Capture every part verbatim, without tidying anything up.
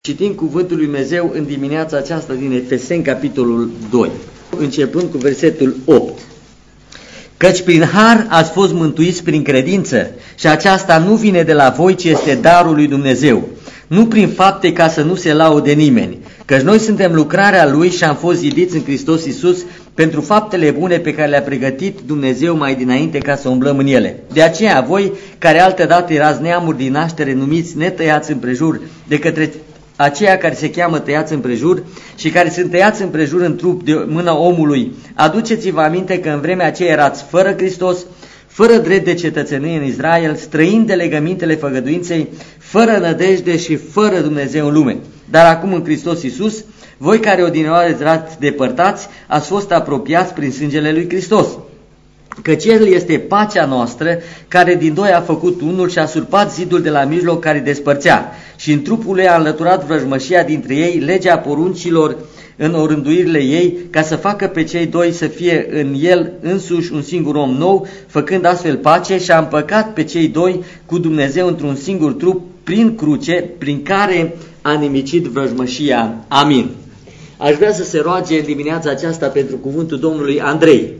Citim cuvântul lui Dumnezeu în dimineața aceasta din Efeseni, capitolul doi, începând cu versetul opt. Căci prin har ați fost mântuiți prin credință și aceasta nu vine de la voi, ci este darul lui Dumnezeu, nu prin fapte ca să nu se laude nimeni, căci noi suntem lucrarea Lui și am fost zidiți în Hristos Iisus pentru faptele bune pe care le-a pregătit Dumnezeu mai dinainte ca să umblăm în ele. De aceea voi, care altădată erați neamuri din naștere, numiți netăiați împrejur de către aceia care se cheamă tăiați împrejur și care sunt tăiați împrejur în trup de mâna omului, aduceți-vă aminte că în vremea aceea erați fără Hristos, fără drept de cetățenie în Israel, străini de legămintele făgăduinței, fără nădejde și fără Dumnezeu în lume. Dar acum în Hristos Iisus, voi care odinioară erați depărtați, ați fost apropiați prin sângele lui Hristos. Căci El este pacea noastră, care din doi a făcut unul și a surpat zidul de la mijloc care despărțea și în trupul ei a înlăturat vrăjmășia dintre ei, legea poruncilor în orânduirile ei, ca să facă pe cei doi să fie în El însuși un singur om nou, făcând astfel pace, și a împăcat pe cei doi cu Dumnezeu într-un singur trup prin cruce, prin care a nimicit vrăjmășia. Amin. Aș vrea să se roage în dimineața aceasta pentru cuvântul Domnului Andrei.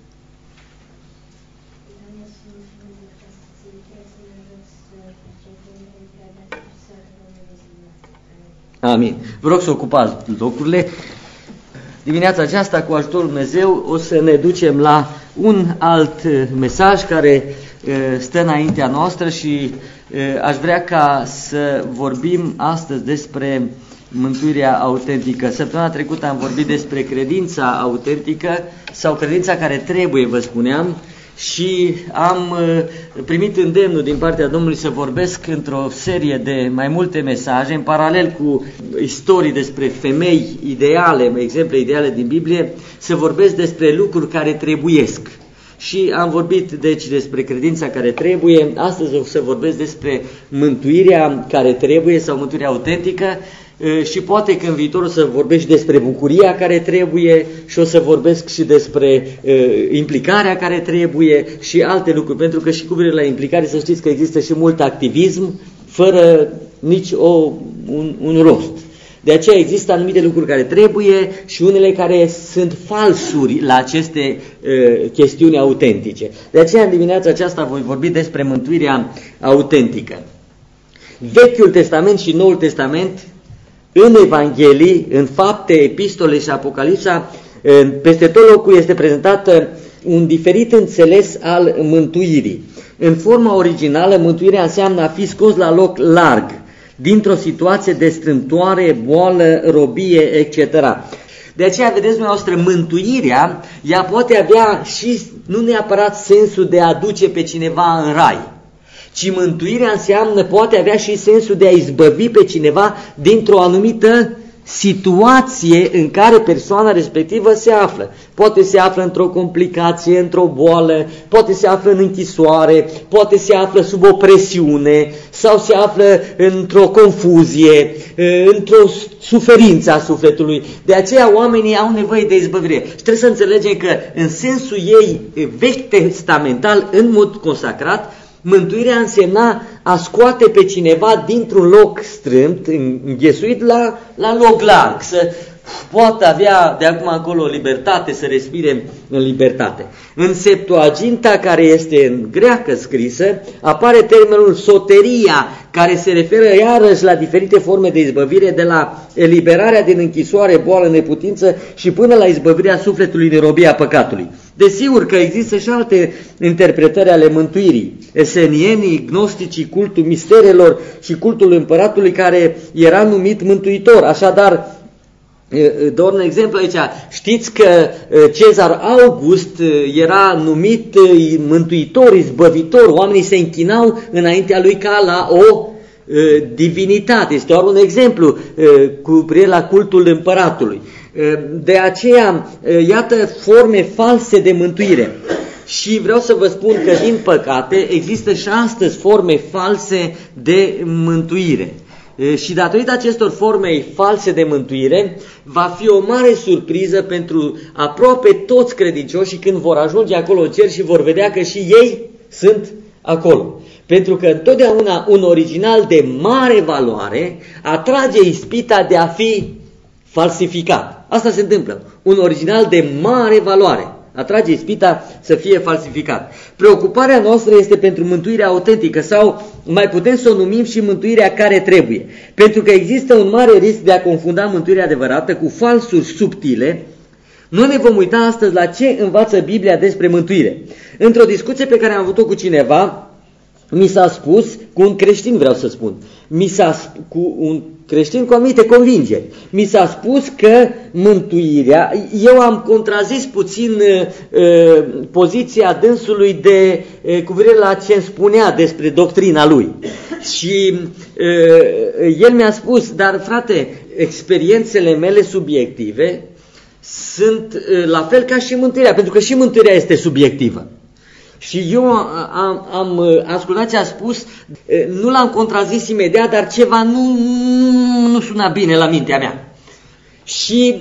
Amin. Vă rog să ocupați locurile. Dimineața aceasta, cu ajutorul Dumnezeu, o să ne ducem la un alt mesaj care stă înaintea noastră și aș vrea ca să vorbim astăzi despre mântuirea autentică. Săptămâna trecută am vorbit despre credința autentică sau credința care trebuie, vă spuneam, și am primit îndemnul din partea Domnului să vorbesc într-o serie de mai multe mesaje, în paralel cu istorii despre femei ideale, exemple ideale din Biblie, să vorbesc despre lucruri care trebuiesc. Și am vorbit deci despre credința care trebuie, astăzi o să vorbesc despre mântuirea care trebuie sau mântuirea autentică. Și poate că în viitor o să vorbesc despre bucuria care trebuie și o să vorbesc și despre uh, implicarea care trebuie și alte lucruri, pentru că și cu privire la implicare să știți că există și mult activism fără nici o, un, un rost. De aceea există anumite lucruri care trebuie și unele care sunt falsuri la aceste uh, chestiuni autentice. De aceea în dimineața aceasta voi vorbi despre mântuirea autentică. Vechiul Testament și Noul Testament, în Evanghelii, în Fapte, Epistole și Apocalipsa, peste tot locul este prezentat un diferit înțeles al mântuirii. În forma originală, mântuirea înseamnă a fi scos la loc larg, dintr-o situație de strâmtoare, boală, robie, et cetera. De aceea, vedeți dumneavoastră, mântuirea, ea poate avea și nu neapărat sensul de a duce pe cineva în rai, ci mântuirea înseamnă, poate avea și sensul de a izbăvi pe cineva dintr-o anumită situație în care persoana respectivă se află. Poate se află într-o complicație, într-o boală, poate se află în închisoare, poate se află sub o presiune sau se află într-o confuzie, într-o suferință a sufletului. De aceea oamenii au nevoie de izbăvire. Și trebuie să înțelegem că în sensul ei vechi testamental, în mod consacrat, mântuirea însemna a scoate pe cineva dintr-un loc strâmt, înghesuit, la, la loc larg, să poată avea de acum încolo libertate, să respire în libertate. În Septuaginta, care este în greacă scrisă, apare termenul soteria, care se referă iarăși la diferite forme de izbăvire, de la eliberarea din închisoare, boală, neputință și până la izbăvirea sufletului de robia păcatului. Desigur că există și alte interpretări ale mântuirii. Esenienii, gnosticii, cultul misterelor și cultul împăratului, care era numit mântuitor. Așadar, doar un exemplu aici, știți că Cezar August era numit mântuitor, izbăvitor, oamenii se închinau înaintea lui ca la o divinitate. Este doar un exemplu cu privire la cultul împăratului. De aceea, iată forme false de mântuire. Și vreau să vă spun că, din păcate, există și astăzi forme false de mântuire. Și datorită acestor forme false de mântuire, va fi o mare surpriză pentru aproape toți credincioșii când vor ajunge acolo în cer și vor vedea că și ei sunt acolo. Pentru că întotdeauna un original de mare valoare atrage ispita de a fi falsificat. Asta se întâmplă. Un original de mare valoare atrage ispita să fie falsificat. Preocuparea noastră este pentru mântuirea autentică sau mai putem să o numim și mântuirea care trebuie. Pentru că există un mare risc de a confunda mântuirea adevărată cu falsuri subtile. Noi ne vom uita astăzi la ce învață Biblia despre mântuire. Într-o discuție pe care am avut-o cu cineva, mi s-a spus, cu un creștin vreau să spun, mi s-a, cu un creștin cu anumite convingeri, mi s-a spus că mântuirea, eu am contrazis puțin uh, poziția dânsului de uh, cu privire la ce îmi spunea despre doctrina lui. Și uh, el mi-a spus, dar frate, experiențele mele subiective sunt uh, la fel ca și mântuirea, pentru că și mântuirea este subiectivă. Și eu am, am ascultat ce a spus, nu l-am contrazis imediat, dar ceva nu, nu suna bine la mintea mea. Și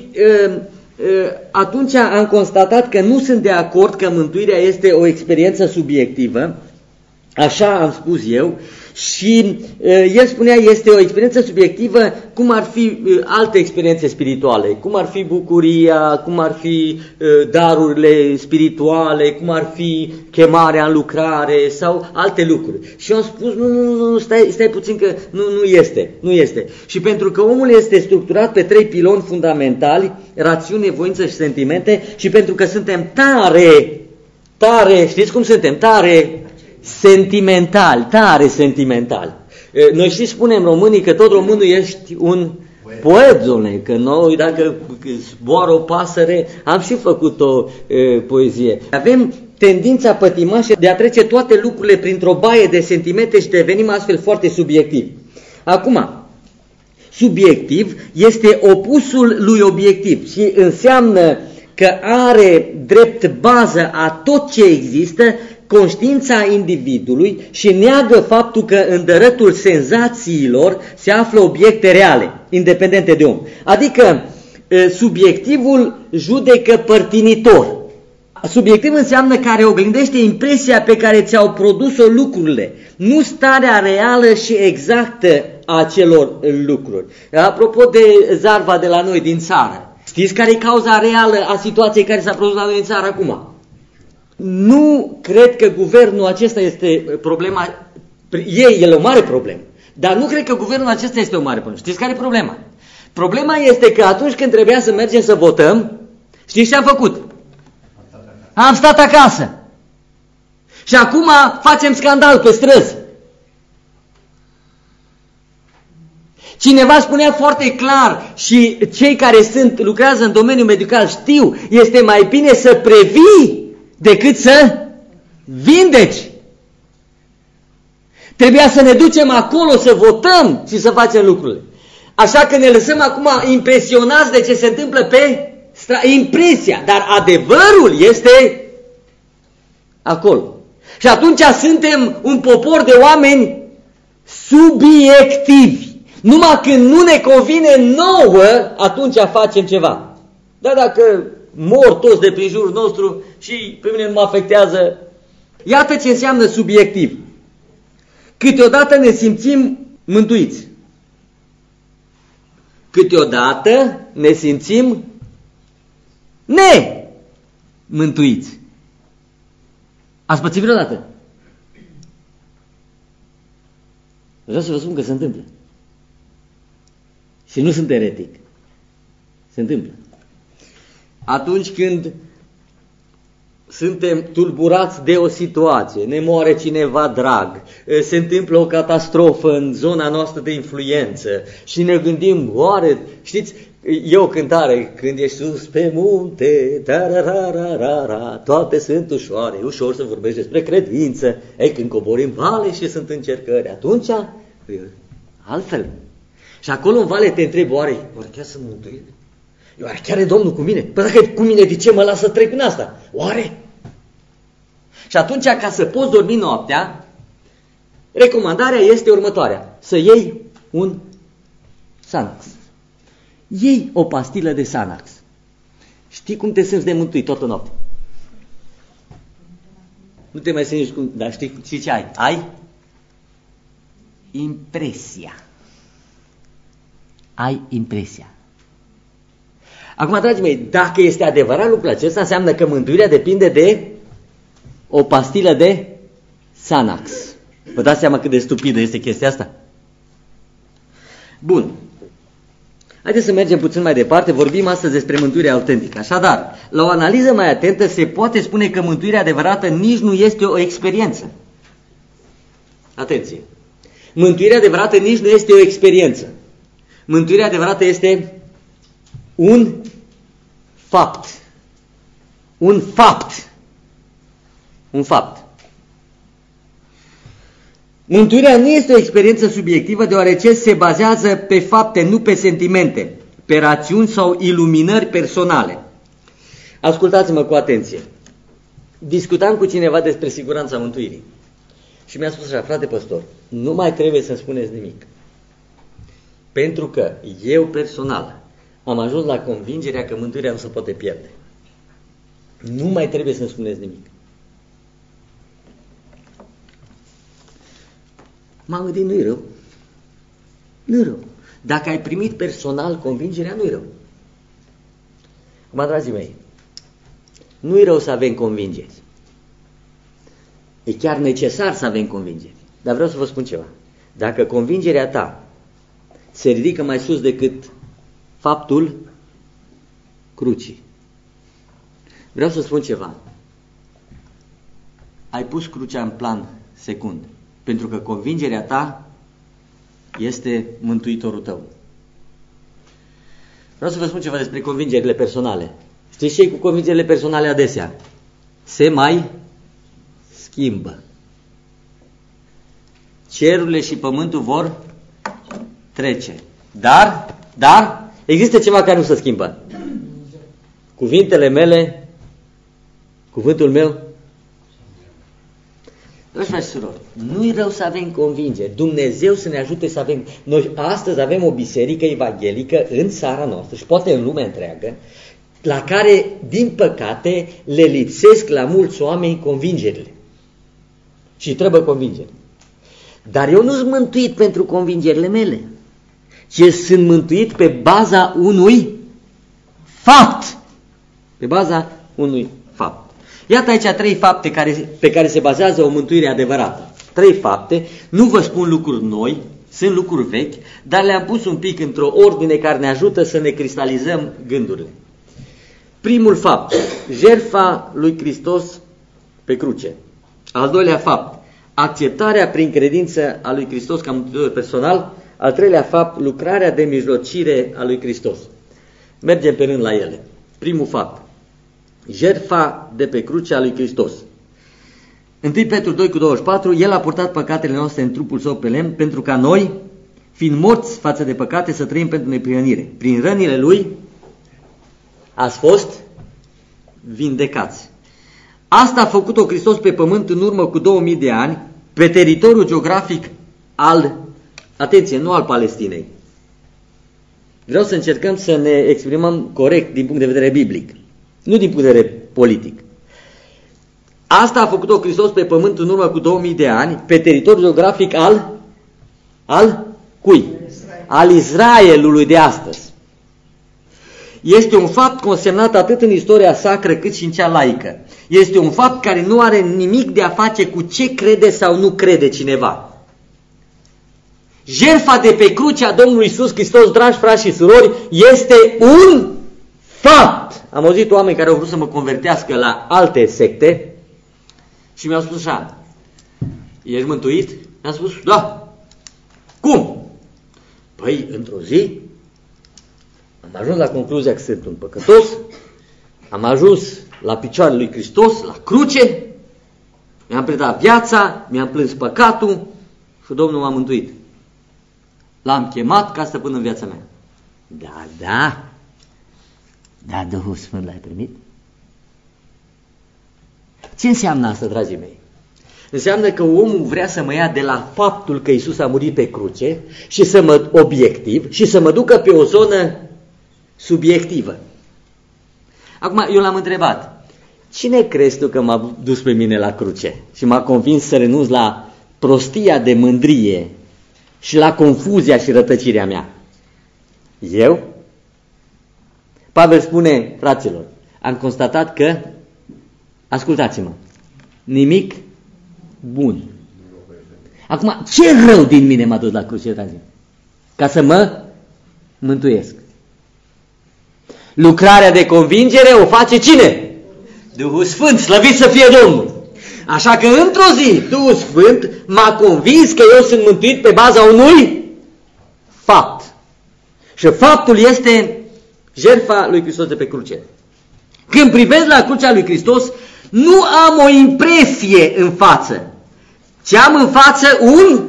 atunci am constatat că nu sunt de acord că mântuirea este o experiență subiectivă, așa am spus eu, și uh, el spunea este o experiență subiectivă cum ar fi uh, alte experiențe spirituale, cum ar fi bucuria, cum ar fi uh, darurile spirituale, cum ar fi chemarea în lucrare sau alte lucruri. Și eu am spus, nu, nu, nu, stai, stai puțin că nu, nu este, nu este. Și pentru că omul este structurat pe trei piloni fundamentali, rațiune, voință și sentimente, și pentru că suntem tare, tare, știți cum suntem, tare sentimental, tare sentimental. Noi și spunem românii că tot românul ești un poet, dom'le, că noi dacă zboară o pasăre, am și făcut o e, poezie. Avem tendința pătimașă de a trece toate lucrurile printr-o baie de sentimente și devenim astfel foarte subiectivi. Acum, subiectiv este opusul lui obiectiv și înseamnă că are drept bază a tot ce există conștiința individului și neagă faptul că în dărătul senzațiilor se află obiecte reale, independente de om. Adică subiectivul judecă părtinitor. Subiectiv înseamnă care oglindește impresia pe care ți-au produs-o lucrurile, nu starea reală și exactă a acelor lucruri. Apropo de zarva de la noi din țară, știți care e cauza reală a situației care s-a produs la noi în țară acum? Nu cred că guvernul acesta este problema, ei, el e o mare problemă, dar nu cred că guvernul acesta este o mare problemă. Știți care e problema? Problema este că atunci când trebuia să mergem să votăm, știți ce am făcut? Am stat acasă. Și acum facem scandal pe străzi. Cineva spunea foarte clar și cei care sunt lucrează în domeniul medical știu, este mai bine să previi decât să vindeci. Trebuia să ne ducem acolo să votăm și să facem lucrurile. Așa că ne lăsăm acum impresionați de ce se întâmplă pe stra- impresia, dar adevărul este acolo. Și atunci suntem un popor de oameni subiectivi. Numai când nu ne convine nouă, atunci facem ceva. Dar dacă mor toți de prin jurul nostru și pe mine nu mă afectează. Iată ce înseamnă subiectiv. Câteodată ne simțim mântuiți. Câteodată ne simțim nemântuiți. Ați pățit vreodată? Vreau să vă spun că se întâmplă. Și nu sunt eretic. Se întâmplă. Atunci când suntem tulburați de o situație, ne moare cineva drag, se întâmplă o catastrofă în zona noastră de influență și ne gândim, oare, știți, e o cântare, când ești sus pe munte, tarararara, toate sunt ușoare, ușor să vorbești despre credință, ei, când cobori în vale și sunt încercări, atunci, altfel. Și acolo în vale te întrebi, oare, oare chiar sunt mântuit? Oare chiar e Domnul cu mine? Păi dacă e cu mine, de ce mă lasă să trec în asta? Oare? Și atunci, ca să poți dormi noaptea, recomandarea este următoarea. Să iei un Xanax. Iei o pastilă de Xanax. Știi cum te simți de mântuit toată noaptea? Nu te mai simți cum, dar știi, știi ce ai? Ai impresia. Ai impresia. Acum, dragii mei, dacă este adevărat lucrul acesta, înseamnă că mântuirea depinde de o pastilă de Xanax. Vă dați seama cât de stupidă este chestia asta? Bun. Haideți să mergem puțin mai departe, vorbim astăzi despre mântuirea autentică. Așadar, la o analiză mai atentă se poate spune că mântuirea adevărată nici nu este o experiență. Atenție! Mântuirea adevărată nici nu este o experiență. Mântuirea adevărată este un fapt. Un fapt. Un fapt. Mântuirea nu este o experiență subiectivă, deoarece se bazează pe fapte, nu pe sentimente, pe rațiuni sau iluminări personale. Ascultați-mă cu atenție. Discutam cu cineva despre siguranța mântuirii. Și mi-a spus așa: frate păstor, nu mai trebuie să-mi spuneți nimic. Pentru că eu personal am ajuns la convingerea că mântuirea nu se poate pierde. Nu mai trebuie să-mi spuneți nimic. M-am gândit, nu-i rău. Nu-i rău. Dacă ai primit personal convingerea, nu-i rău. Acum, dragii mei, nu-i rău să avem convingeri. E chiar necesar să avem convingeri. Dar vreau să vă spun ceva. Dacă convingerea ta se ridică mai sus decât faptul crucii, vreau să spun ceva. Ai pus crucea în plan secund. Pentru că convingerea ta este mântuitorul tău. Vreau să vă spun ceva despre convingerile personale. Știți ce e cu convingerile personale adesea? Se mai schimbă. Cerurile și pământul vor trece. Dar, dar, există ceva care nu se schimbă. Cuvintele mele, cuvântul meu. Dragi frați și surori, nu-i rău să avem convingeri. Dumnezeu să ne ajute să avem. Noi astăzi avem o biserică evanghelică în țara noastră și poate în lumea întreagă, la care, din păcate, le lipsesc la mulți oameni convingerile. Și trebuie convingeri. Dar eu nu sunt mântuit pentru convingerile mele, ci sunt mântuit pe baza unui fapt. Pe baza unui fapt. Iată aici trei fapte care, pe care se bazează o mântuire adevărată. Trei fapte, nu vă spun lucruri noi, sunt lucruri vechi, dar le-am pus un pic într-o ordine care ne ajută să ne cristalizăm gândurile. Primul fapt, jertfa lui Hristos pe cruce. Al doilea fapt, acceptarea prin credință a lui Hristos ca mântuitor personal. Al treilea fapt, lucrarea de mijlocire a lui Hristos. Mergem pe rând la ele. Primul fapt, jertfa de pe crucea lui Hristos. întâi Petru doi cu douăzeci și patru, El a purtat păcatele noastre în trupul său pe lemn, pentru ca noi, fiind morți față de păcate, să trăim pentru neprihănire. Prin rănile Lui ați fost vindecați. Asta a făcut-o Hristos pe pământ în urmă cu două mii de ani, pe teritoriul geografic al, atenție, nu al Palestinei. Vreau să încercăm să ne exprimăm corect din punct de vedere biblic, nu din punct de vedere politic. Asta a făcut-o Hristos pe pământ în urmă cu două mii de ani, pe teritoriul geografic al, al cui? Israel. Al Israelului de astăzi. Este un fapt consemnat atât în istoria sacră cât și în cea laică. Este un fapt care nu are nimic de a face cu ce crede sau nu crede cineva. Jertfa de pe crucea Domnului Iisus Hristos, dragi frați și surori, este un fapt. Am auzit oameni care au vrut să mă convertească la alte secte și mi-au spus așa: ești mântuit? Mi-am spus, da. Cum? Păi, într-o zi am ajuns la concluzia că sunt un păcătos, am ajuns la picioarele lui Hristos, la cruce, mi-am predat viața, mi-am plâns păcatul și Domnul m-a mântuit. L-am chemat ca stăpân în viața mea. Da, da. Da, Duhul Sfânt l-ai primit? Ce înseamnă asta, dragii mei? Înseamnă că omul vrea să mă ia de la faptul că Iisus a murit pe cruce și să mă, obiectiv, și să mă ducă pe o zonă subiectivă. Acum, eu l-am întrebat: cine crezi tu că m-a dus pe mine la cruce și m-a convins să renunț la prostia de mândrie și la confuzia și rătăcirea mea? Eu? Pavel spune, fraților, am constatat că, ascultați-mă, nimic bun. Acum, ce rău din mine m-a dus la cruce, ca să mă mântuiesc? Lucrarea de convingere o face cine? Duhul Sfânt, slăvit să fie Domnul. Așa că într-o zi, Duhul Sfânt m-a convins că eu sunt mântuit pe baza unui fapt. Și faptul este jertfa lui Hristos de pe cruce. Când privesc la crucea lui Hristos, nu am o impresie în față, ci am în față un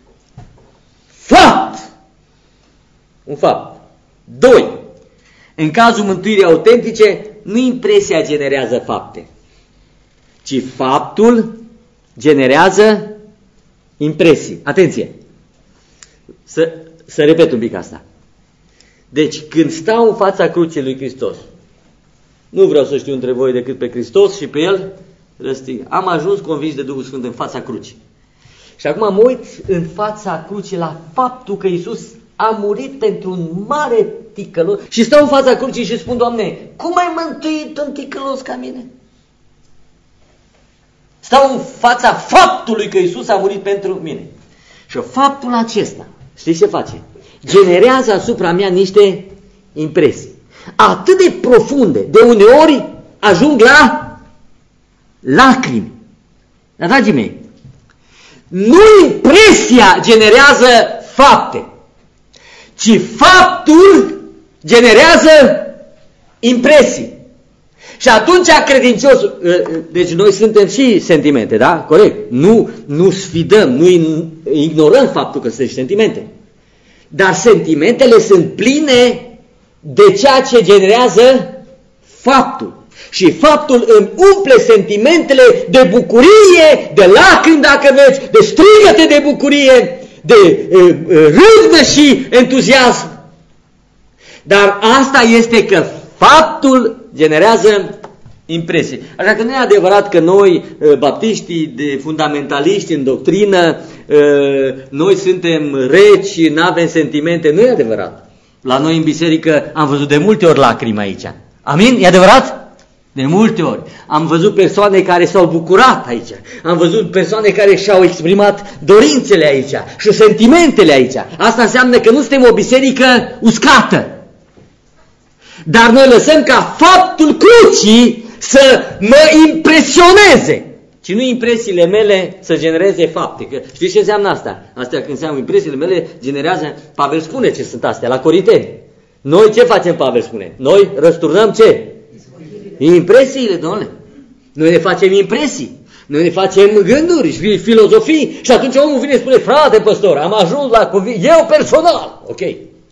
fapt. Un fapt. Doi. În cazul mântuirii autentice, nu impresia generează fapte, ci faptul generează impresii. Atenție! Să, să repet un pic asta. Deci, când stau în fața crucii lui Hristos, nu vreau să știu între voi decât pe Hristos și pe El răstig. Am ajuns convins de Duhul Sfânt în fața crucii. Și acum mă uit în fața crucii la faptul că Iisus a murit pentru un mare ticălos și stau în fața crucii și spun, Doamne, cum ai mântuit un ticălos ca mine? Stau în fața faptului că Iisus a murit pentru mine. Și faptul acesta, știți ce face? Generează asupra mea niște impresii atât de profunde, de uneori ajung la lacrimi. Dar, dragii mei, nu impresia generează fapte, ci faptul generează impresii. Și atunci credinciosul, deci noi suntem și sentimente, da? Corect. Nu, nu sfidăm, nu ignorăm faptul că sunt sentimente. Dar sentimentele sunt pline de ceea ce generează faptul. Și faptul îmi umple sentimentele de bucurie, de lacrimi dacă vreți, de strigăte de bucurie, de uh, uh, râvnă și entuziasm. Dar asta este că faptul generează impresii. Așa că nu e adevărat că noi, baptiștii, de fundamentaliști în doctrină, noi suntem reci, nu avem sentimente. Nu e adevărat. La noi în biserică am văzut de multe ori lacrimi aici. Amin? E adevărat? De multe ori. Am văzut persoane care s-au bucurat aici. Am văzut persoane care și-au exprimat dorințele aici și sentimentele aici. Asta înseamnă că nu suntem o biserică uscată. Dar noi lăsăm ca faptul crucii să mă impresioneze, ci nu impresiile mele să genereze fapte. Că știți ce înseamnă asta? Astea când înseamnă impresiile mele generează, Pavel spune ce sunt astea la Corinteni. Noi ce facem, Pavel spune? Noi răsturnăm ce? Impresiile, domnule. Noi ne facem impresii. Noi ne facem gânduri și filozofii și atunci omul vine și spune, frate păstor, am ajuns la cuvânt, eu personal. Ok.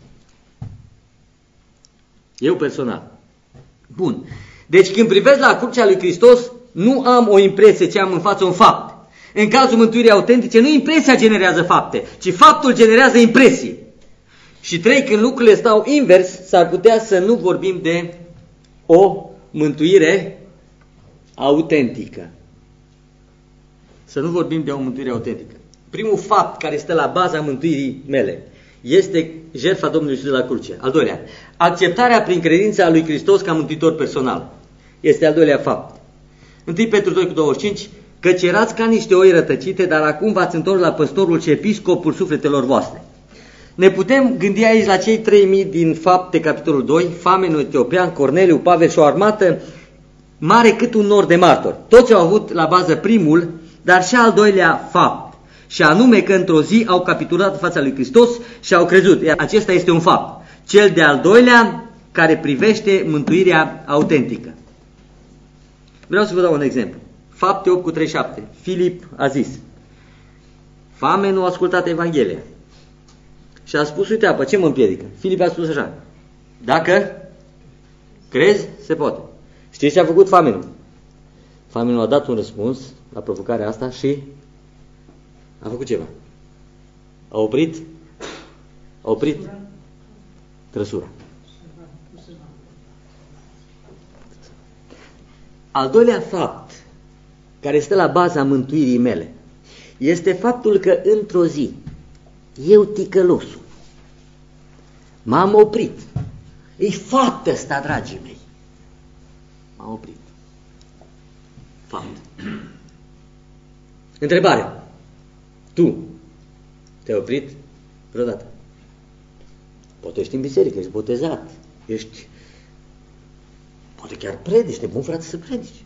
Eu personal. Bun. Deci când privesc la crucea lui Hristos, nu am o impresie, ci am în față un fapt. În cazul mântuirii autentice, nu impresia generează fapte, ci faptul generează impresii. Și trei, când lucrurile stau invers, s-ar putea să nu vorbim de o mântuire autentică. Să nu vorbim de o mântuire autentică. Primul fapt care stă la baza mântuirii mele este jertfa Domnului Iisus la cruce. Al doilea, acceptarea prin credința lui Hristos ca mântuitor personal. Este al doilea fapt. întâi Petru doi cu douăzeci și cinci, căci erați ca niște oi rătăcite, dar acum v-ați întors la păstorul și episcopul sufletelor voastre. Ne putem gândi aici la cei trei mii din Fapte, capitolul doi, Famenul etiopian, Corneliu, Pavel și o armată mare cât un nor de martori. Toți au avut la bază primul, dar și al doilea fapt. Și anume că într-o zi au capitulat în fața lui Hristos și au crezut. Iar acesta este un fapt. Cel de-al doilea care privește mântuirea autentică. Vreau să vă dau un exemplu. Fapte opt cu treizeci și șapte. Filip a zis, Famenul a ascultat Evanghelia și a spus, uite apă, ce mă împiedică? Filip a spus așa, dacă crezi, se poate. Știți ce a făcut Famenul? Famenul a dat un răspuns la provocarea asta și a făcut ceva. A oprit, a oprit trăsura. Al doilea fapt care stă la baza mântuirii mele este faptul că într-o zi Eu, ticălosul, m-am oprit. E fapt ăsta, dragii mei. M-am oprit. Fapt. Întrebare. Tu te-ai oprit vreodată? Poate ești în biserică, ești botezat, ești... Poate chiar predici, de bun frate să predici.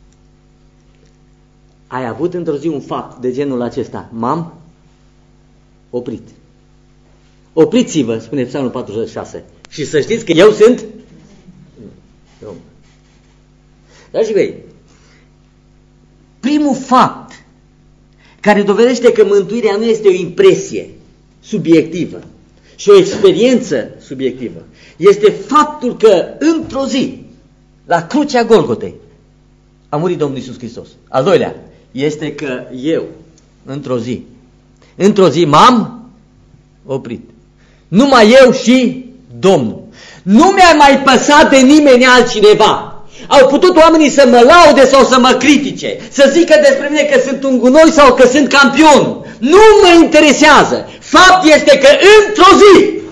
Ai avut într-o zi un fapt de genul acesta. M-am oprit. Opriți-vă, spune Psalmul patruzeci și șase. Și să știți că eu sunt om. Dragii mei, primul fapt care dovedește că mântuirea nu este o impresie subiectivă și o experiență subiectivă, este faptul că într-o zi, la crucea Golgotei, a murit Domnul Iisus Hristos. Al doilea este că eu, într-o zi, într-o zi m-am oprit. Numai eu și Domnul. Nu mi-a mai păsat de nimeni altcineva. Au putut oamenii să mă laude sau să mă critique, să zică despre mine că sunt un gunoi sau că sunt campion. Nu mă interesează. Fapt este că într-o zi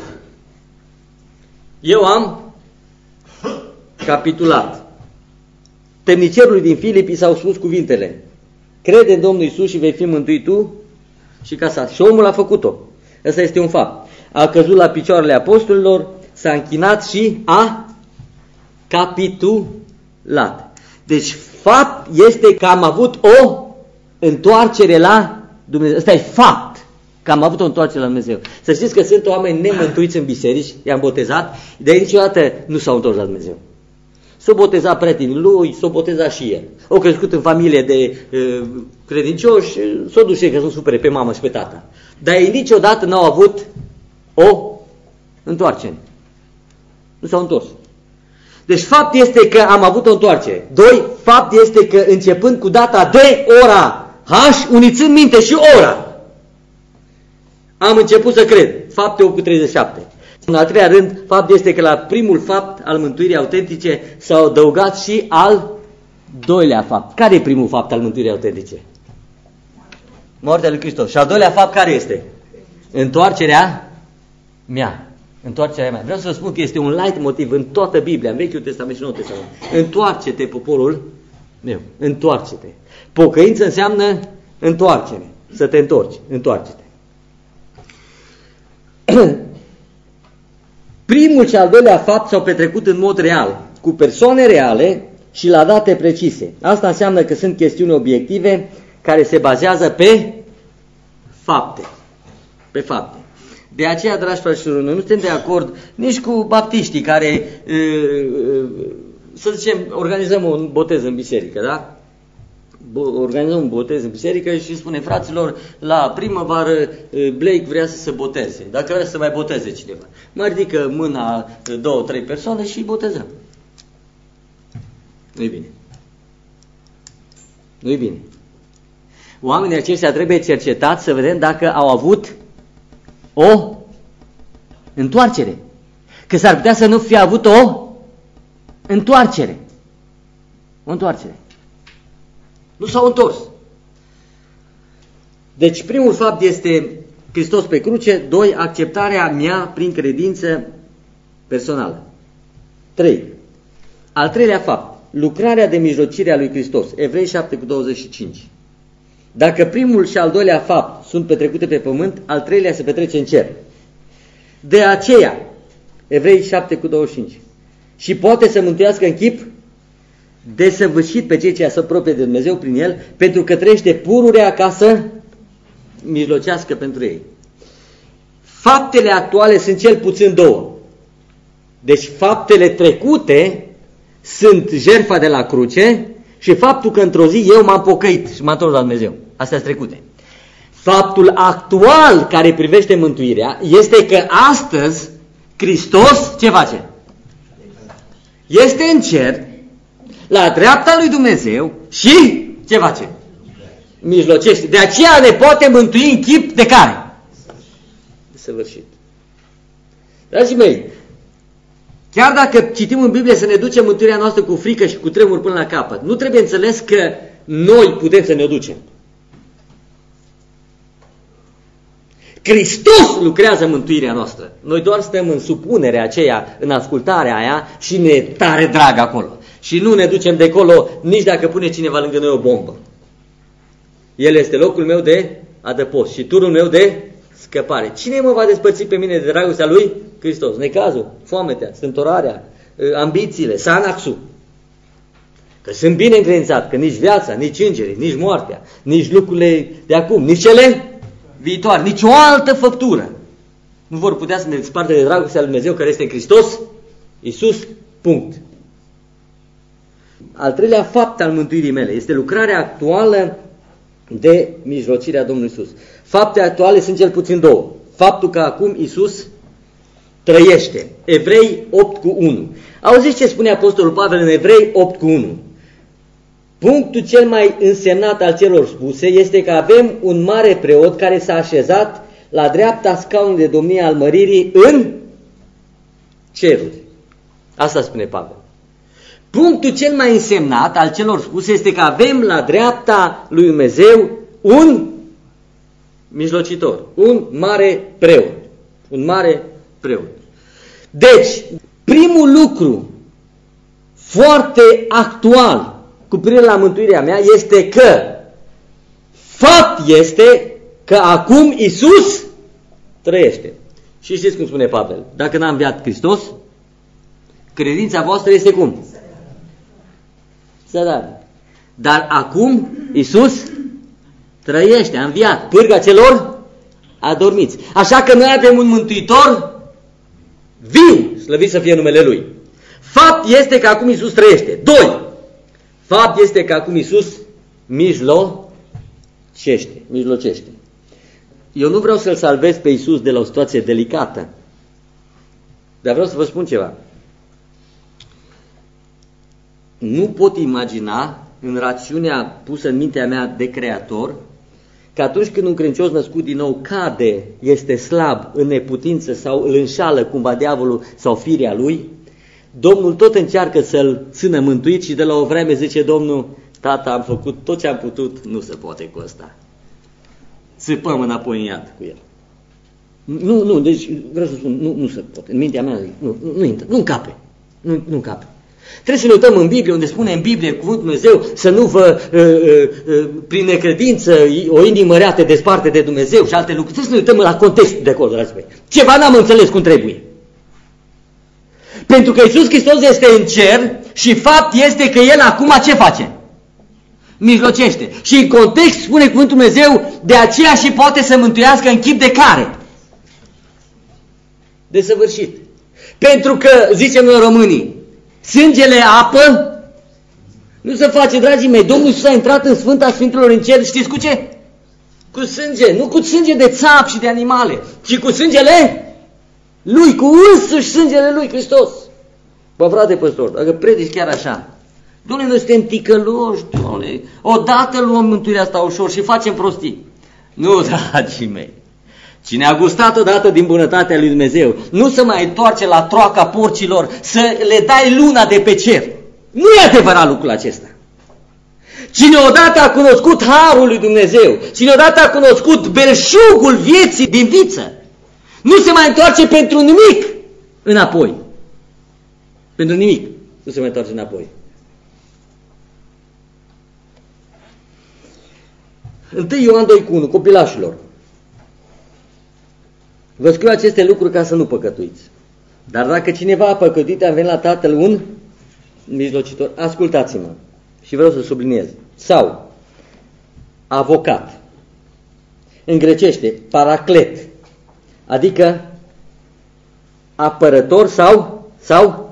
eu am capitulat. Temnicerului din Filipi s-au spus cuvintele: crede în Domnul Iisus și vei fi mântuit tu și casa. Și omul a făcut-o. Ăsta este un fapt. A căzut la picioarele apostolilor, s-a închinat și a capitulat. Deci fapt este că am avut o întoarcere la Dumnezeu. Ăsta e fapt, că am avut o întoarcere la Dumnezeu. Să știți că sunt oameni nemântuiți în biserici, i-am botezat, dar niciodată nu s-au întors la Dumnezeu. S-a botezat prietenii lui, s-a botezat și el. Au crescut în familie de uh, credincioși, s-au dus și că să supere pe mamă și pe tata. Dar ei niciodată n-au avut o întoarcere. Nu s-au întors. Deci fapt este că am avut o întoarcere. Doi, fapt este că începând cu data de ora H, unițând minte și ora, am început să cred. Fapte opt cu treizeci și șapte. În al treilea rând, fapt este că la primul fapt al mântuirii autentice s-a adăugat și al doilea fapt. Care e primul fapt al mântuirii autentice? Moartea lui Hristos. Și al doilea fapt care este? Întoarcerea mea. Întoarcerea mea. Vreau să vă spun că este un light motiv în toată Biblia, în Vechiul Testament și Noul Testament. Întoarce-te, poporul meu. Întoarce-te. Pocăință înseamnă întoarcere. Să te întorci. Întoarce-te. Primul și al doilea fapt s-au petrecut în mod real, cu persoane reale și la date precise. Asta înseamnă că sunt chestiuni obiective care se bazează pe fapte. Pe fapte. De aceea, dragi frați și surori, noi nu suntem de acord nici cu baptiștii care, să zicem, organizăm un botez în biserică, da? Organizăm un botez în biserică și spune fraților, la primăvară Blake vrea să se boteze. Dacă vrea să se mai boteze cineva, mă ridică mâna două, trei persoane și îi botezăm. Nu-i bine. Nu-i bine. Oamenii aceștia trebuie cercetați să vedem dacă au avut o întoarcere. Că s-ar putea să nu fie avut o întoarcere. O întoarcere. Nu s-au întors. Deci primul fapt este Hristos pe cruce. Doi, acceptarea mea prin credință personală. Trei, al treilea fapt, lucrarea de mijlocire a lui Hristos. Evrei șapte cu douăzeci și cinci. Dacă primul și al doilea fapt sunt petrecute pe pământ, al treilea se petrece în cer. De aceea, Evrei șapte cu douăzeci și cinci, și poate să mântuiască în chip desăvârșit pe cei ce se apropie de Dumnezeu prin el, pentru că trăiește pururea ca să mijlocească pentru ei. Faptele actuale sunt cel puțin două. Deci faptele trecute sunt jertfa de la cruce și faptul că într-o zi eu m-am pocăit și m-am întors la Dumnezeu. Astea sunt trecute. Faptul actual care privește mântuirea este că astăzi Hristos ce face? Este în cer, la dreapta lui Dumnezeu și ce face? Mijlocește. De aceea ne poate mântui în chip de care? Desăvârșit. Dragii mei, chiar dacă citim în Biblie să ne ducem mântuirea noastră cu frică și cu tremur până la capăt, nu trebuie înțeles că noi putem să ne ducem. Hristos lucrează mântuirea noastră. Noi doar stăm în supunerea aceea, în ascultarea aia și ne tare drag acolo. Și nu ne ducem de acolo nici dacă pune cineva lângă noi o bombă. El este locul meu de adăpost și turul meu de scăpare. Cine mă va despărți pe mine de dragostea lui? Hristos. Necazul, foametea, stântorarea, ambițiile, sanaxul. Că sunt bine încredințat că nici viața, nici îngerii, nici moartea, nici lucrurile de acum, nici cele viitoare, nici o altă făptură nu vor putea să ne desparte de dragostea lui Dumnezeu care este în Hristos Iisus. Punct. Al treilea fapt al mântuirii mele este lucrarea actuală de mijlocirea Domnului Iisus. Fapte actuale sunt cel puțin două. Faptul că acum Iisus trăiește. Evrei opt cu unu. Auziți ce spune Apostolul Pavel în Evrei opt cu unu? Punctul cel mai însemnat al celor spuse este că avem un mare preot care s-a așezat la dreapta scaunului de domnie al măririi în ceruri. Asta spune Pavel. Punctul cel mai însemnat al celor spuse este că avem la dreapta lui Dumnezeu un mijlocitor, un mare preot. Un mare preot. Deci, primul lucru foarte actual cu privire la mântuirea mea este că fapt este că acum Iisus trăiește. Și știți cum spune Pavel? Dacă n-a înviat Hristos, credința voastră este cum? Sădare. Dar acum Iisus trăiește, a înviat, pârga celor adormiți. Așa că noi avem un mântuitor viu, slăvit să fie numele Lui. Fapt este că acum Iisus trăiește. Doi. Fapt este că acum Iisus mijlocește, mijlocește. Eu nu vreau să-L salvez pe Iisus de la o situație delicată, dar vreau să vă spun ceva. Nu pot imagina în rațiunea pusă în mintea mea de Creator că atunci când un credincios născut din nou cade, este slab, în neputință sau îl înșală cumva diavolul sau firea lui, Domnul tot încearcă să-l țină mântuit și de la o vreme zice Domnul, tata, am făcut tot ce am putut, nu se poate cu ăsta. Țipăm înapoi în iad cu el. Nu, nu, deci vreau să spun, nu, nu se poate. În mintea mea, nu, nu, nu intră, nu încape. Nu, nu încape. Trebuie să ne uităm în Biblie, unde spune în Biblie, cuvântul Dumnezeu, să nu vă, uh, uh, prin necredință, o inimă rea te desparte de Dumnezeu și alte lucruri. Trebuie să ne uităm la contextul de acolo, dragii mei. Ceva n-am înțeles cum trebuie. Pentru că Iisus Hristos este în cer și fapt este că El acum ce face? Mijlocește. Și în context spune cuvântul Dumnezeu, de aceea și poate să mântuiască în chip de care? De săvârșit. Pentru că, zicem noi românii, sângele apă nu se face, dragii mei. Domnul Iisus a intrat în Sfânta Sfintelor în cer, știți cu ce? Cu sânge, nu cu sânge de țap și de animale, ci cu sângele Lui, cu însuși sângele Lui Hristos. Bă, frate păstor, dacă predici chiar așa, Doamne, noi suntem ticăloși, Doamne, odată luăm mântuirea asta ușor și facem prostii. Nu, dragii mei, cine a gustat odată din bunătatea lui Dumnezeu, nu se mai întoarce la troaca porcilor să le dai luna de pe cer. Nu e adevărat lucrul acesta. Cine odată a cunoscut harul lui Dumnezeu, cine odată a cunoscut belșugul vieții din viță, nu se mai întoarce pentru nimic înapoi. Pentru nimic nu se mai întoarce înapoi. întâi Ioan doi cu unu, copilașilor. Vă scriu aceste lucruri ca să nu păcătuiți. Dar dacă cineva a păcătuit, am venit la Tatăl un mijlocitor. Ascultați-mă și vreau să subliniez. Sau avocat. În grecește, paraclet. Adică apărător sau, sau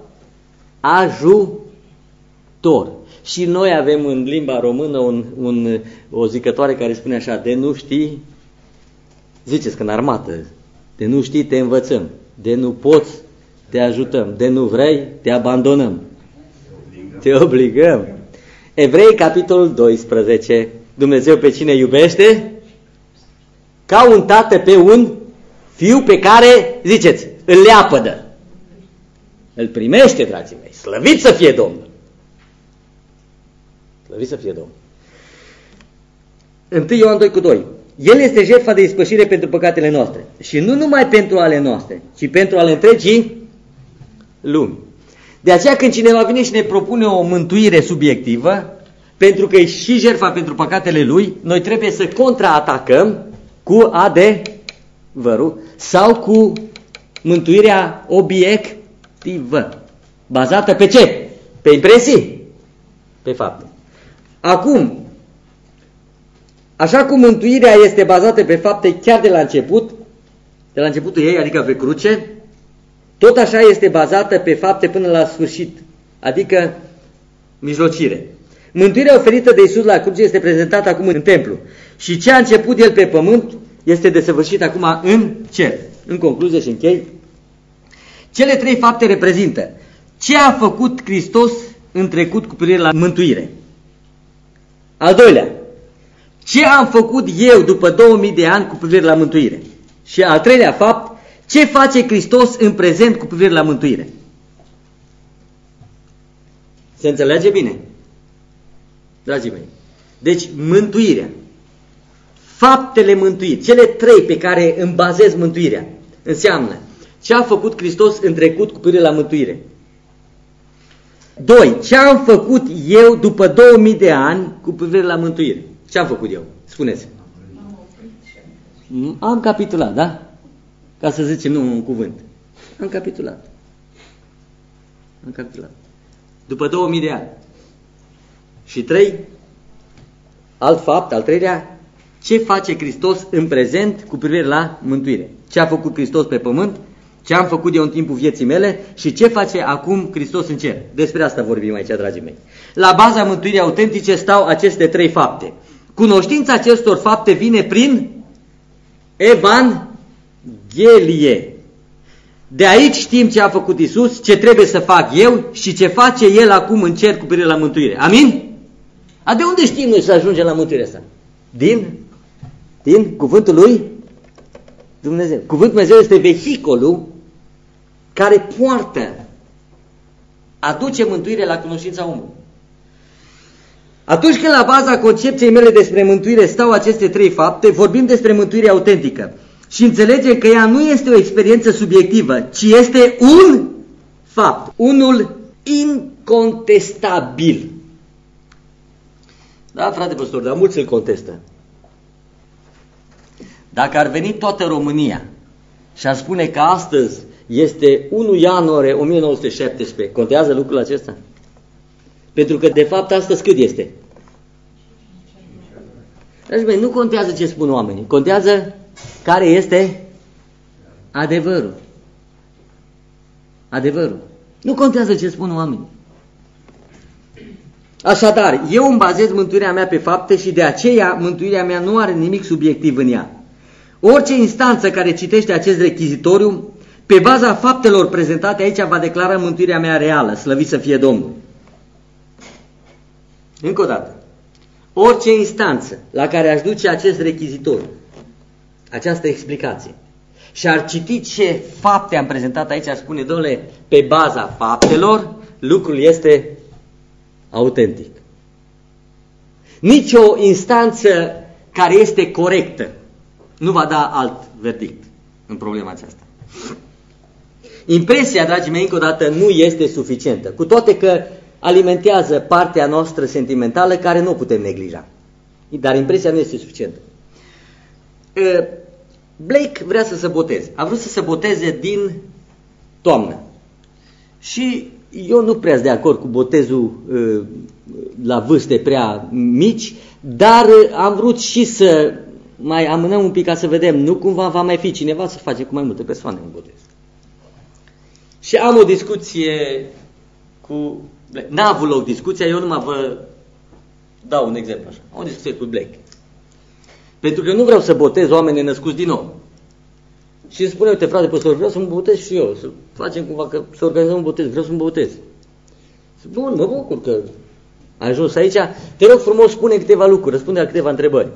ajutor. Și noi avem în limba română un, un, o zicătoare care spune așa, de nu știi, ziceți că în armată, de nu știi te învățăm, de nu poți te ajutăm, de nu vrei te abandonăm, te obligăm. Evrei, capitolul doisprezece, Dumnezeu pe cine iubește? Ca un tată pe un fiu pe care, ziceți, îl leapădă. Îl primește, dragii mei, slăvit să fie Domnul. Slăvit să fie Domnul. întâi Ioan doi cu doi. El este jertfa de ispășire pentru păcatele noastre. Și nu numai pentru ale noastre, ci pentru ale întregii lumi. De aceea când cineva vine și ne propune o mântuire subiectivă, pentru că e și jertfa pentru păcatele lui, noi trebuie să contraatacăm cu adevărul sau cu mântuirea obiectivă. Bazată pe ce? Pe impresii? Pe fapte. Acum, așa cum mântuirea este bazată pe fapte chiar de la început, de la începutul ei, adică pe cruce, tot așa este bazată pe fapte până la sfârșit, adică mijlocire. Mântuirea oferită de Iisus la cruce este prezentată acum în templu și ce a început El pe pământ este desăvârșit acum în cer. În concluzie și închei, cele trei fapte reprezintă ce a făcut Hristos în trecut cu privire la mântuire. Al doilea, ce am făcut eu după două mii de ani cu privire la mântuire. Și al treilea fapt, ce face Hristos în prezent cu privire la mântuire. Se înțelege bine? Dragii mei, deci mântuirea, faptele mântuirii, cele trei pe care îmi bazez mântuirea, înseamnă ce a făcut Hristos în trecut cu privire la mântuire. Doi, ce am făcut eu după două mii de ani cu privire la mântuire. Ce am făcut eu? Spuneți. Am capitulat, da? Ca să zicem nu un cuvânt. Am capitulat. Am capitulat. După două mii de ani. Și trei, alt fapt, al treilea, ce face Hristos în prezent cu privire la mântuire. Ce a făcut Hristos pe pământ, ce am făcut eu în timpul vieții mele și ce face acum Hristos în cer. Despre asta vorbim aici, dragii mei. La baza mântuirii autentice stau aceste trei fapte. Cunoștința acestor fapte vine prin Evanghelie. De aici știm ce a făcut Iisus, ce trebuie să fac eu și ce face El acum în cer cu privire la mântuire. Amin? A de unde știm noi să ajungem la mântuirea asta? Din? Din cuvântul lui Dumnezeu. Cuvântul Dumnezeu este vehiculul care poartă, aduce mântuire la cunoștința omului. Atunci când la baza concepției mele despre mântuire stau aceste trei fapte, vorbim despre mântuire autentică și înțelegem că ea nu este o experiență subiectivă, ci este un fapt, unul incontestabil. Da, frate păstor, dar mulți îl contestă. Dacă ar veni toată România și ar spune că astăzi este unu ianuarie o mie nouă sute șaptesprezece, contează lucrul acesta? Pentru că de fapt astăzi cât este? Dragii mei, nu contează ce spun oamenii, contează care este adevărul. Adevărul. Nu contează ce spun oamenii. Așadar, eu îmi bazez mântuirea mea pe fapte și de aceea mântuirea mea nu are nimic subiectiv în ea. Orice instanță care citește acest rechizitoriu, pe baza faptelor prezentate aici, va declara mântuirea mea reală, slăvit să fie Domnul. Încă o dată, orice instanță la care aș duce acest rechizitoriu, această explicație, și ar citi ce fapte am prezentat aici, ar spune, domnule, pe baza faptelor, lucrul este autentic. Nici o instanță care este corectă nu va da alt verdict în problema aceasta. Impresia, dragii mei, încă o dată, nu este suficientă, cu toate că alimentează partea noastră sentimentală care nu putem neglija. Dar impresia nu este suficientă. Blake vrea să se boteze. A vrut să se boteze din toamnă. Și eu nu prea sunt de acord cu botezul la vârste prea mici, dar am vrut și să mai amânăm un pic ca să vedem, nu cumva va mai fi cineva să face cu mai multe persoane în botez. Și am o discuție cu Blake. N-a avut loc discuția, eu numai vă dau un exemplu așa. Am o discuție cu Blake. Pentru că nu vreau să botez oameni născuți din nou. Și îmi spune, uite frate păstor, vreau să mă botez și eu, să facem cumva, că să organizăm un botez, vreau să mă botez. Bun, mă bucur că ai ajuns aici. Te rog frumos, spune câteva lucruri, răspunde la câteva întrebări.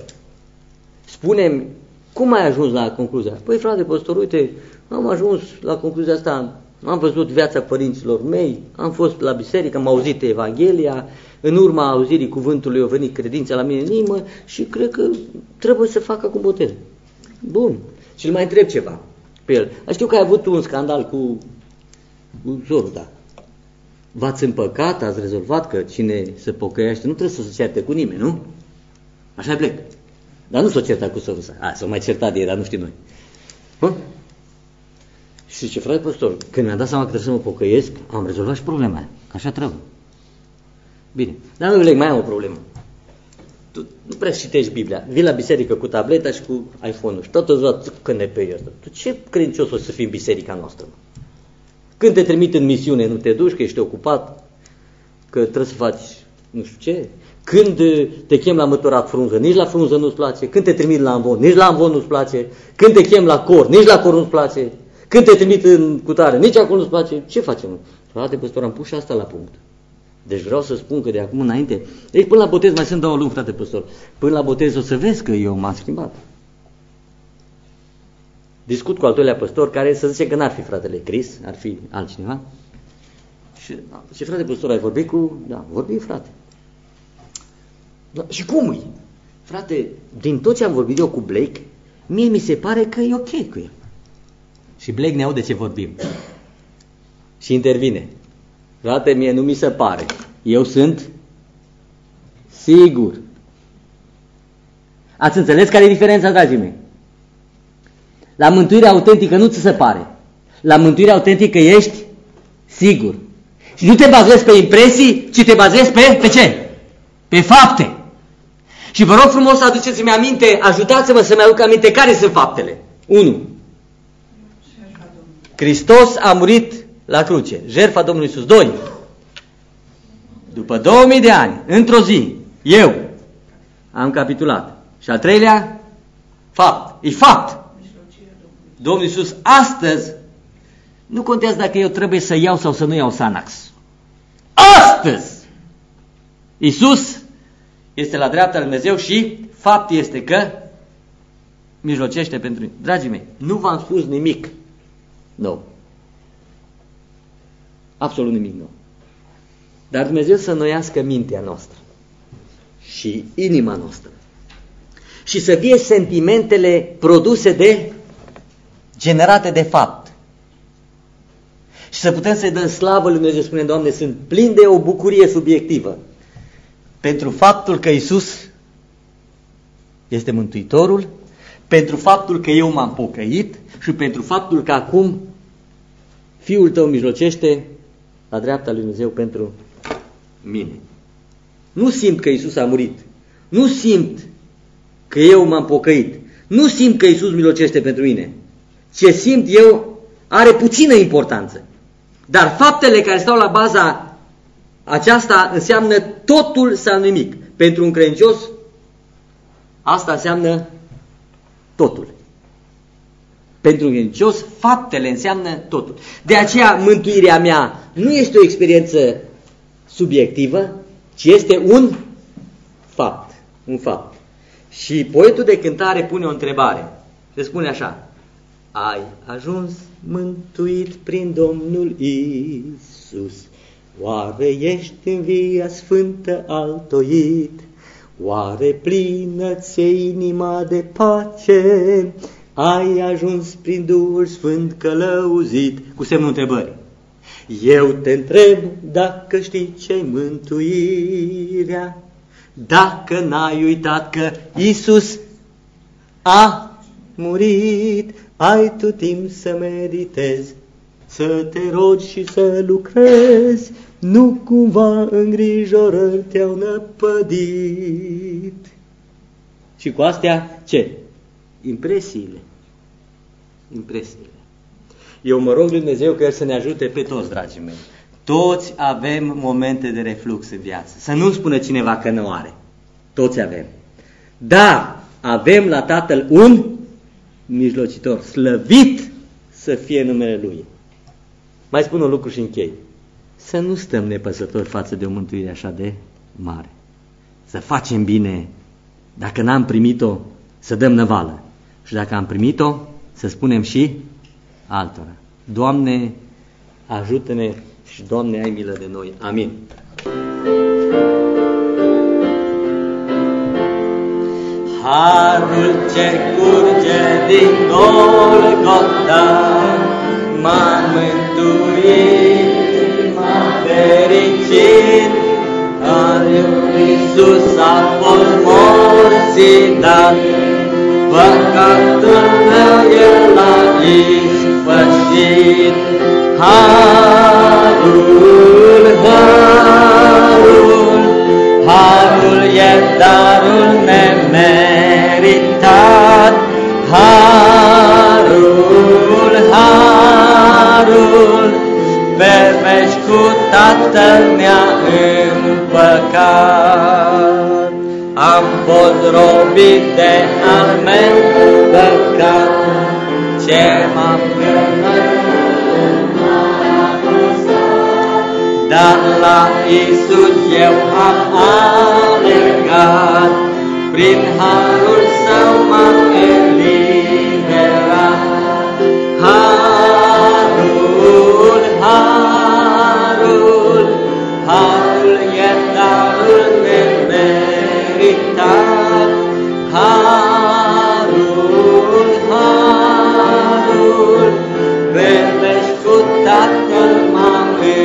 Spune-mi, cum ai ajuns la concluzia? Păi frate păstor, uite, am ajuns la concluzia asta am văzut viața părinților mei, am fost la biserică, am auzit Evanghelia, în urma auzirii cuvântului a venit credința la mine în inimă și cred că trebuie să fac acum botez. Bun. Și îl mai întreb ceva pe el. Știu că ai avut un scandal cu, cu sorul, da. V-ați împăcat, ați rezolvat că cine se pocăiește nu trebuie să se certe cu nimeni, nu? Așa plec. Dar nu s-o certat cu sorul sa. A, s-o mai certat de ei, dar nu știm noi. Hă? Și ce frate păstor, când mi-am dat seama că trebuie să mă pocăiesc, am rezolvat și problema aia. Așa trebuie. Bine. Dar nu, mai am o problemă. Tu nu prea citești Biblia. Vii la biserică cu tableta și cu iPhone-ul și toată ziua cănepeii ăsta. Tu ce credincios o să fii în biserica noastră? Mă? Când te trimit în misiune, nu te duci, că ești ocupat, că trebuie să faci nu știu ce. Când te chem la măturat frunză, nici la frunză nu-ți place. Când te trimit la amvon, nici la amvon nu-ți place. Când te chem la cor, nici la cor nu-ți place. Când te trimit în cutare, nici acolo nu-ți place. Ce facem? Frate, păstor, am pus și asta la punct. Deci vreau să spun că de acum înainte, deci până la botez mai sunt două luni, frate păstor. Până la botez o să vezi că eu m-am schimbat. Discut cu al doilea păstor care să zice că n-ar fi fratele Chris, ar fi altcineva. Și, și frate păstor, ai vorbit cu... Da, vorbi frate. Da, și cum e? Frate, din tot ce am vorbit eu cu Blake, mie mi se pare că e ok cu el. Și Blake ne aude ce vorbim. Și intervine. Frate, mie nu mi se pare. Eu sunt sigur. Ați înțeles care e diferența, dragii mei? La mântuirea autentică nu ți se pare. La mântuirea autentică ești sigur. Și nu te bazezi pe impresii, ci te bazezi pe, pe ce? Pe fapte. Și vă rog frumos să aduceți-mi aminte, ajutați-mă să-mi aduc aminte care sunt faptele. unu. Hristos a murit la cruce, jertfa Domnului Iisus. doi. După două mii de ani, într-o zi, eu am capitulat. Și al treilea, fapt. E fapt. Domnul Iisus astăzi, nu contează dacă eu trebuie să iau sau să nu iau Xanax. Astăzi, Iisus este la dreapta lui Dumnezeu și fapt este că mijlocește pentru mine. Dragii mei, nu v-am spus nimic nou. Absolut nimic nou. Dar Dumnezeu să înnoiască mintea noastră și inima noastră și să fie sentimentele produse de, generate de fapt. Și să putem să-i dăm slavă lui Dumnezeu, spune, Doamne, sunt plin de o bucurie subiectivă pentru faptul că Iisus este Mântuitorul, pentru faptul că eu m-am pocăit și pentru faptul că acum Fiul Tău mijlocește la dreapta lui Dumnezeu pentru mine. Nu simt că Iisus a murit, nu simt că eu m-am pocăit, nu simt că Iisus mijlocește pentru mine. Ce simt eu are puțină importanță. Dar faptele care stau la baza aceasta înseamnă totul sau nimic. Pentru un credincios, asta înseamnă totul. Pentru un credincios, faptele înseamnă totul. De aceea, mântuirea mea nu este o experiență subiectivă, ci este un fapt. Un fapt. Și poetul de cântare pune o întrebare. Se spune așa: ai ajuns mântuit prin Domnul Iisus, oare ești în via sfântă altoit? Oare plină ți-e inima de pace? Ai ajuns prin Duhul Sfânt călăuzit? Cu semnul întrebării. Eu te întreb dacă știi ce-i mântuirea, dacă n-ai uitat că Iisus a murit, ai tu timp să meditezi, să te rogi și să lucrezi, nu cumva îngrijorări te-au năpădit. Și cu astea, ce? Impresiile. Impresiile. Eu mă rog lui Dumnezeu că El să ne ajute pe toți, dragii mei. Toți avem momente de reflux în viață. Să nu spună cineva că nu are. Toți avem. Da, avem la Tatăl un mijlocitor, slăvit să fie numele Lui. Mai spun un lucru și închei. Să nu stăm nepăsători față de o mântuire așa de mare. Să facem bine. Dacă n-am primit-o, să dăm năvală. Și dacă am primit-o, să spunem și altora. Doamne, Ajută-ne și, Doamne, ai milă de noi. Amin. Harul ce curge din Golgota m-a mântuit, m-a fericit. Al Iisus a fost morținat, păcatul meu El l-a ispășit. Harul, harul, harul e darul nemeritat. Harul, harul, pe veci cu Tatăl ne-a împăcat. Am fost robit de al meu păcat, ce m-a dar la Iisus eu am alergat, prin harul Său m-am eliberat. Harul, harul, harul e darul nemeritat. Harul, harul, pe veci cu Tatăl m-am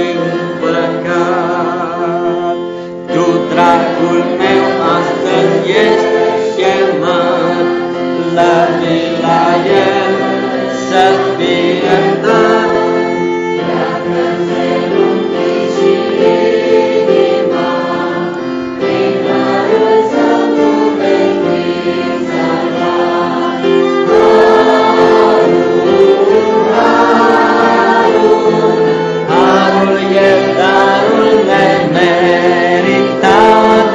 împăcat. Tu, dragul meu, astăzi ești chemat, la la El să fie dat. Dacă-ți umpliți inima, prin harul Său tu vei fi salvat. Harul, harul e darul nemeritat.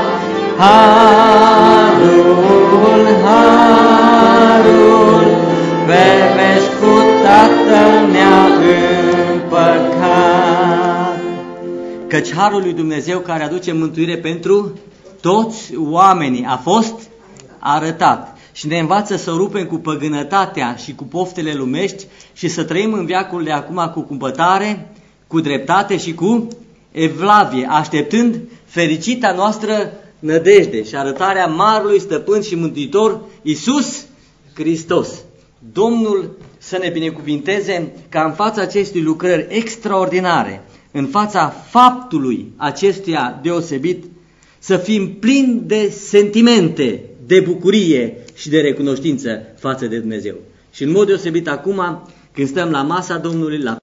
Harul, harul, pe veci cu Tatăl ne-a împăcat. Căci harul lui Dumnezeu care aduce mântuire pentru toți oamenii a fost arătat și ne învață să rupem cu păgânătatea și cu poftele lumești și să trăim în veacul de acum cu cumpătare, cu dreptate și cu evlavie, așteptând fericita noastră nădejde și arătarea Marelui Stăpân și Mântuitor Iisus Hristos. Domnul să ne binecuvinteze ca în fața acestei lucrări extraordinare, în fața faptului acestuia deosebit, să fim plini de sentimente, de bucurie și de recunoștință față de Dumnezeu. Și în mod deosebit acum, când stăm la masa Domnului, la